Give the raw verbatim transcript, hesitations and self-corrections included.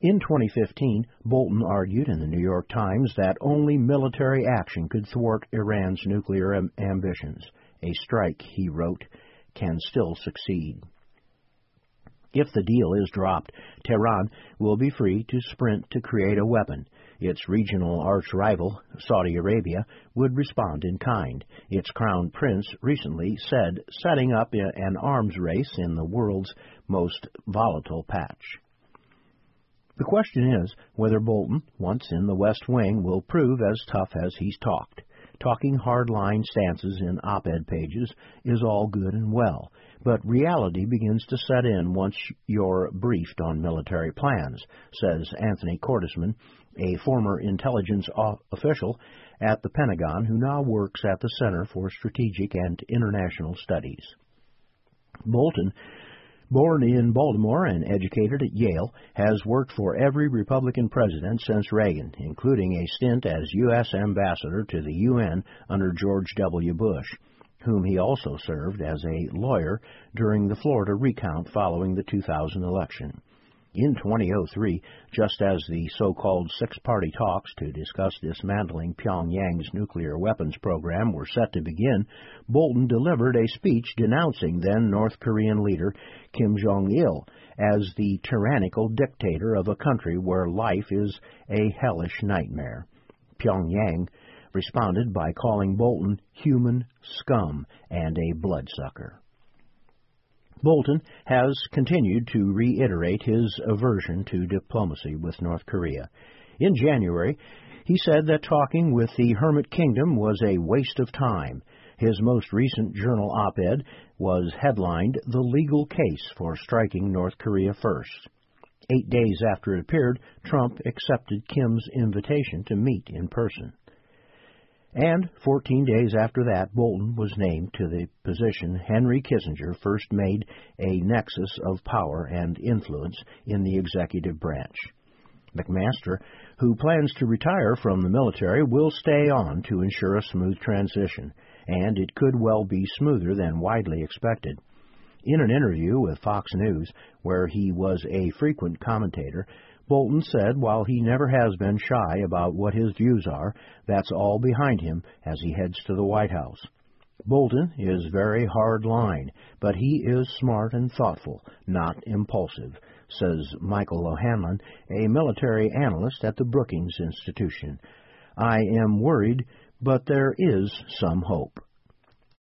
In twenty fifteen, Bolton argued in the New York Times that only military action could thwart Iran's nuclear am- ambitions. A strike, he wrote, can still succeed. If the deal is dropped, Tehran will be free to sprint to create a weapon. Its regional arch-rival, Saudi Arabia, would respond in kind. Its crown prince recently said setting up an arms race in the world's most volatile patch. The question is whether Bolton, once in the West Wing, will prove as tough as he's talked. Talking hard-line stances in op-ed pages is all good and well, but reality begins to set in once you're briefed on military plans, says Anthony Cordesman, a former intelligence official at the Pentagon who now works at the Center for Strategic and International Studies. Bolton, born in Baltimore and educated at Yale, has worked for every Republican president since Reagan, including a stint as U S ambassador to the U N under George W. Bush, whom he also served as a lawyer during the Florida recount following the two thousand election. In two thousand three, just as the so-called six-party talks to discuss dismantling Pyongyang's nuclear weapons program were set to begin, Bolton delivered a speech denouncing then North Korean leader Kim Jong-il as the tyrannical dictator of a country where life is a hellish nightmare. Pyongyang responded by calling Bolton human scum and a bloodsucker. Bolton has continued to reiterate his aversion to diplomacy with North Korea. In January, he said that talking with the Hermit Kingdom was a waste of time. His most recent journal op-ed was headlined, "The Legal Case for Striking North Korea First." Eight days after it appeared, Trump accepted Kim's invitation to meet in person. And fourteen days after that, Bolton was named to the position Henry Kissinger first made a nexus of power and influence in the executive branch. McMaster, who plans to retire from the military, will stay on to ensure a smooth transition, and it could well be smoother than widely expected. In an interview with Fox News, where he was a frequent commentator, Bolton said while he never has been shy about what his views are, that's all behind him as he heads to the White House. Bolton is very hard line, but he is smart and thoughtful, not impulsive, says Michael O'Hanlon, a military analyst at the Brookings Institution. I am worried, but there is some hope.